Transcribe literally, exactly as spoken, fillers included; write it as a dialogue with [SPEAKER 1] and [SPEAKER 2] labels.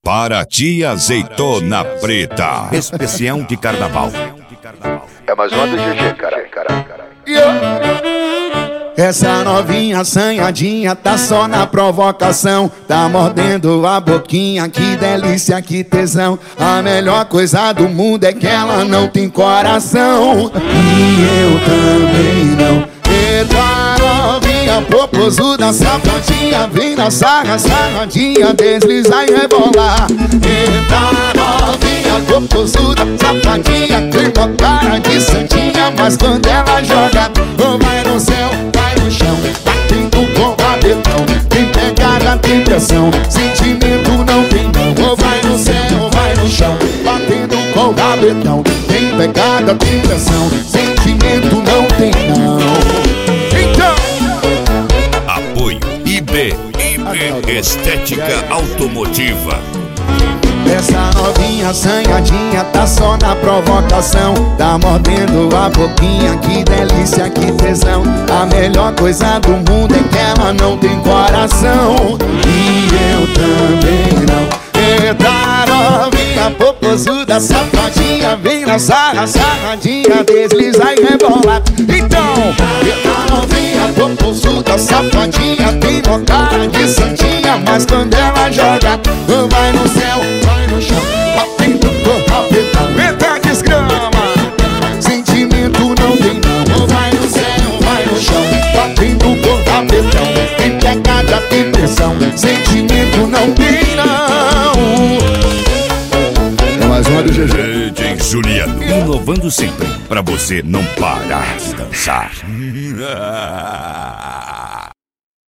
[SPEAKER 1] Paraty Azeitona Preta. Especial de carnaval.
[SPEAKER 2] É mais uma do G G, caralho, caralho, caralho.
[SPEAKER 3] Essa novinha assanhadinha tá só na provocação. Tá mordendo a boquinha, que delícia, que tesão. A melhor coisa do mundo é que ela não tem coração. E eu também não. Eita novinha, popozuda, safadinha, vem na sarra, sarradinha, desliza e rebolar. Eita novinha, popozuda, safadinha, tem uma cara de santinha, mas quando ela joga, ou vai no céu, vai no chão, batendo com rabetão. Tem pegada, tem pressão, sentimento não tem não. Ou vai no céu, ou vai no chão, batendo com rabetão. Tem pegada, tem pressão, sentimento não tem não.
[SPEAKER 1] Apoio I B, I B Estética Automotiva.
[SPEAKER 3] Essa novinha assanhadinha tá só na provocação. Tá mordendo a boquinha, que delícia, que tesão. A melhor coisa do mundo é que ela não tem coração. E eu também não. Eita novinha, popozuda, safadinha, vem na sarra, sarradinha, desliza e rebola. Então, eita novinha, popozuda, safadinha, tem uma cara de santinha, mas quando ela joga, vai no céu, vai no chão, batendo com rabetão. Eita desgrama, sentimento não tem não. Vai no céu, vai no chão, batendo com rabetão. Tem pegada, tem pressão, sentimento não tem não. Mais uma do G G.
[SPEAKER 1] D J Juliano, inovando sempre, pra você não parar de dançar.